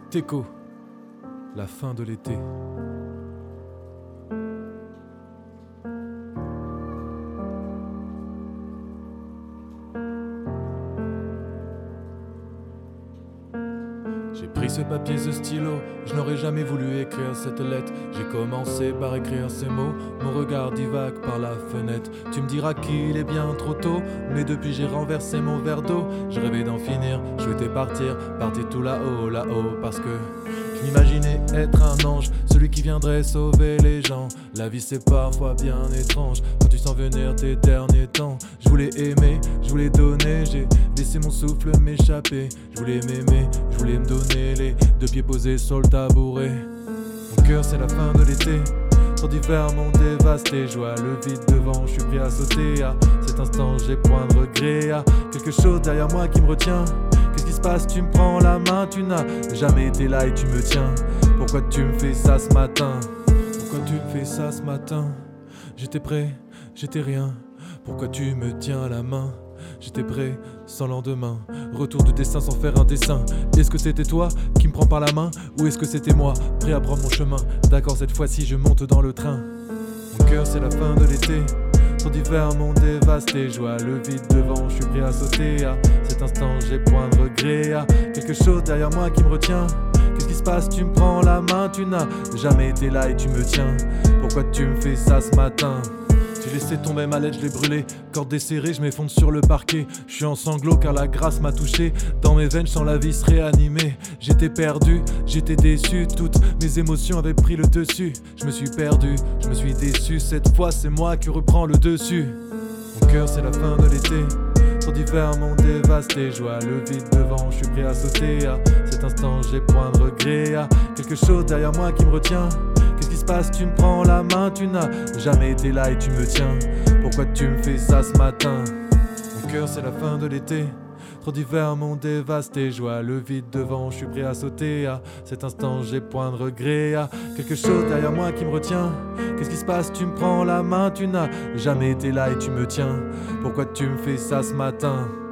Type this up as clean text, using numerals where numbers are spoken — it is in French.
Teco, la fin de l'été. J'ai pris ce papier, ce stylo, je n'aurais jamais voulu écrire cette lettre. J'ai commencé par écrire ces mots, mon regard divague par la fenêtre. Tu me diras qu'il est bien trop tôt, mais depuis j'ai renversé mon verre d'eau. Je rêvais d'en finir, je souhaitais partir tout là-haut, parce que je m'imaginais être un ange, celui qui viendrait sauver les gens. La vie c'est parfois bien étrange, quand tu sens venir tes derniers temps. Je voulais aimer, je voulais donner, j'ai laissé mon souffle m'échapper. Je voulais m'aimer, je voulais me donner les deux pieds posés sur le tabouret. Mon cœur c'est la fin de l'été, tant d'hiver m'ont dévasté. Je vois le vide devant, je suis prêt à sauter. À cet instant j'ai point de regret, quelque chose derrière moi qui me retient. Qu'est-ce qui se passe, tu me prends la main, tu n'as jamais été là et tu me tiens. Pourquoi tu me fais ça ce matin? Pourquoi tu me fais ça ce matin? J'étais prêt, j'étais rien. Pourquoi tu me tiens la main? J'étais prêt, sans lendemain. Retour de destin sans faire un dessin. Est-ce que c'était toi qui me prends par la main? Ou est-ce que c'était moi, prêt à prendre mon chemin? D'accord, cette fois-ci je monte dans le train. Mon cœur c'est la fin de l'été, tant d'hiver m'ont dévasté. Je vois le vide devant, je suis prêt à sauter. À cet instant j'ai point de regret, quelque chose derrière moi qui me retient. Qu'est-ce qui se passe, tu me prends la main, tu n'as jamais été là et tu me tiens. Pourquoi tu me fais ça ce matin? J'ai laissé tomber ma lettre, je l'ai brûlée. Corde desserrée, je m'effondre sur le parquet. Je suis en sanglots car la grâce m'a touché. Dans mes veines, je sens la vie se réanimer. J'étais perdu, j'étais déçu. Toutes mes émotions avaient pris le dessus. Je me suis perdu, je me suis déçu. Cette fois, c'est moi qui reprends le dessus. Mon cœur, c'est la fin de l'été, tant d'hiver m'ont dévasté. Je vois le vide devant, je suis prêt à sauter. À cet instant, j'ai point de regret. Quelque chose derrière moi qui me retient. Qu'est-ce qui se passe, tu me prends la main, tu n'as jamais été là et tu me tiens. Pourquoi tu me fais ça ce matin? Mon cœur c'est la fin de l'été, trop d'hiver m'ont dévasté. Je vois le vide devant, je suis prêt à sauter. À cet instant j'ai point de regret, quelque chose derrière moi qui me retient. Qu'est-ce qui se passe, tu me prends la main, tu n'as jamais été là et tu me tiens. Pourquoi tu me fais ça ce matin?